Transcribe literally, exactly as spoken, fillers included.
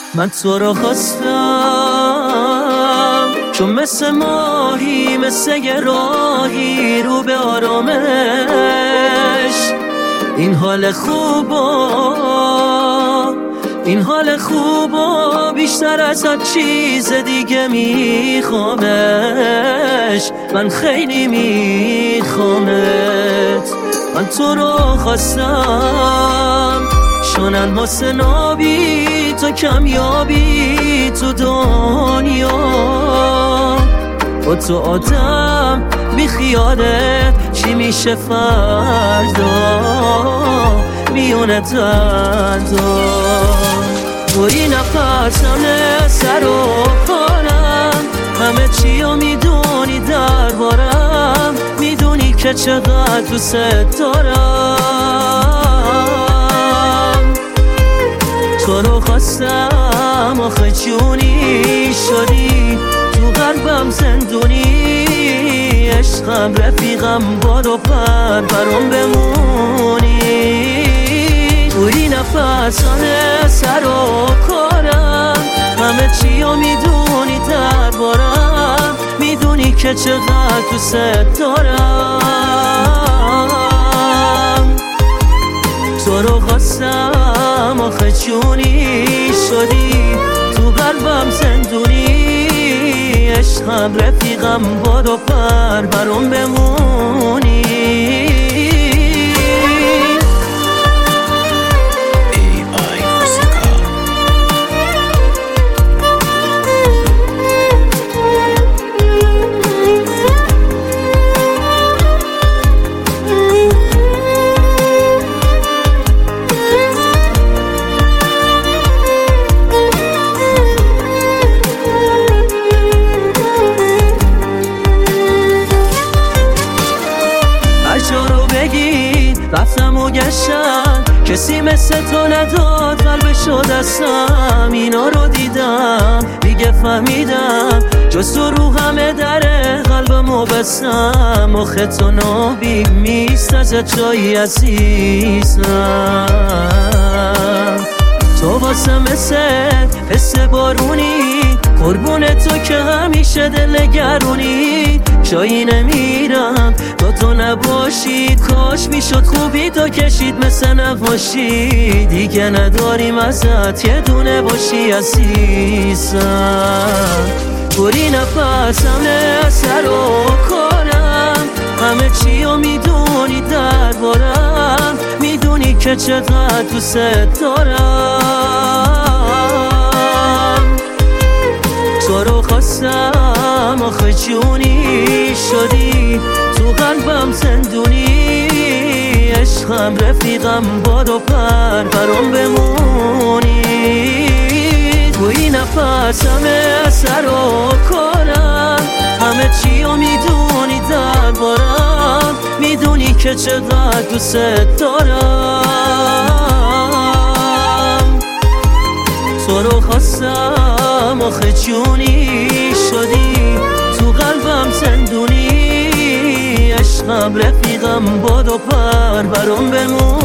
من تو رو خواستم چون مثل ماهی، مثل یه راهی رو به آرامش. این حال خوبا، این حال خوبا بیشتر از هر چیز دیگه میخوامش. من خیلی میخوامت. من تو رو خواستم شونن حسن آبی تو کمیابی تو دنیا. با تو آدم بی خیاله چی میشه فردا میونه دردا. بری نفسمه سر و کارم، همه چی رو میدونی دربارم، میدونی که چقدر دوست دارم. تو رو خواستم آخه جونی شدی، تو قلبم زندونی، عشقم رفیقم بادو پر برام بمونی. بوری نفسانه سر و کارم، همه چی رو میدونی دربارم، میدونی که چقدر دوست دارم. تو رو خواستم آخه جونی شدی، تو قلبم زندونی، عشقم رفیقم بادو پر برام بمونی. رفتم و گشتم کسی مثل تو نداد قلبشو دستم. اینا رو دیدم دیگه فهمیدم جز تو رو همه دره قلبمو بستم. آخه تو نابی میست از جایی عزیزم. تو واسه مثل حس بارونی، قربون تو که همیشه دلگرونی. جایی نمیرم تا تو نباشید، کاش میشد خوبی تو کشید مثل نباشی. دیگه نداریم ازت یه دونه باشی عزیزم. بری نفسمه سر و کارم، همه چی رو میدونی دربارم، میدونی که چقدر دوست دارم. تو رو خواستم آخه جونی شدی، تو قلبم زندونی، عشقم رفیقم بادو پر برام بمونی. توی نفسمه سر و کارم، همه چی رو میدونی دربارم، میدونی که چقدر دوست دارم. تو رو خواستم آخه جونی شدی، تو قلبم زندونی، عشقم رفیقم بادو پر برام بمون.